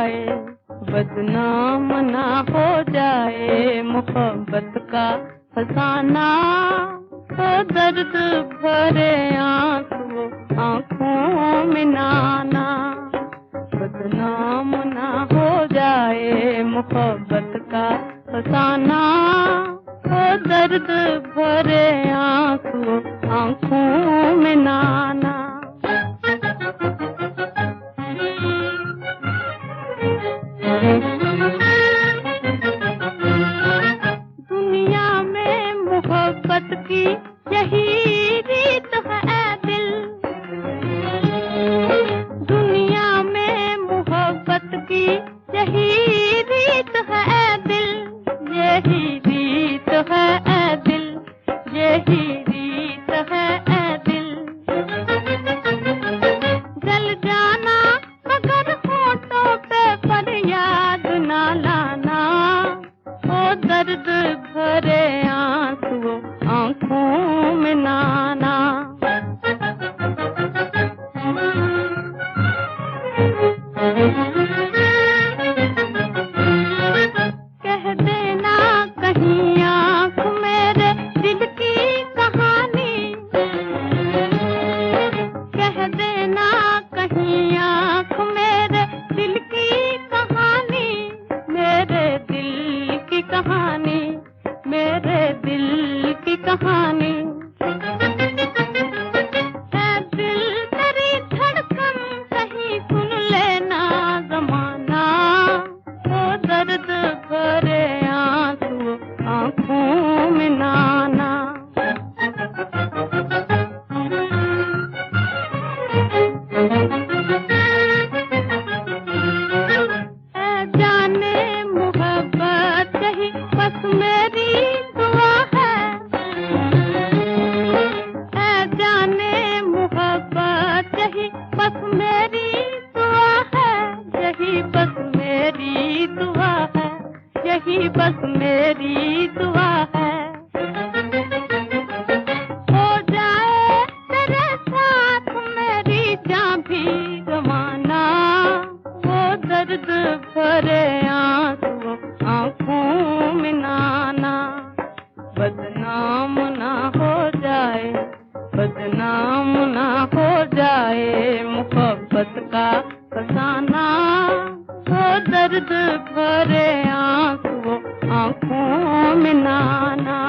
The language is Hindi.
जाए, बदनाम ना हो जाए मोहब्बत का फसाना। तो दर्द भरे आंसू आंखों में नाना, बदनाम ना हो जाए मोहब्बत का फसाना। तो दर्द भरे आंसू आंखों में नाना। दुनिया में मोहब्बत की यही रीत है दिल, दुनिया में मोहब्बत की यही रीत है दिल, यही रीत है दिल, यही रीत है दिल। जल जाना मगर होठों पे फरियाद ना लाना। ओ दर्द भरे आंसू आंखों में नाना। कह देना कहीं आंख मेरे दिल की कहानी, कह देना कहीं आंख मेरे दिल की कहानी, मेरे दिल की कहानी, मेरे दिल की कहानी। है दिल तेरी धड़कन कहीं सुन लेना ज़माना। ओ दर्द भरे आंसू आंखों में नाना। जाने मोहब्बत यही बस मेरी दुआ है, जाने मोहब्बत यही बस मेरी दुआ है, यही बस मेरी दुआ है, यही बस मेरी दुआ है। हो जाए तेरे साथ मेरी जान भी गवाना। वो दर्द भरे आंसू आंखों में नाना, बदनाम ना हो जाए, बदनाम ना हो जाए मोहब्बत का फसाना। वो दर्द भरे आंसू आंखों में नाना।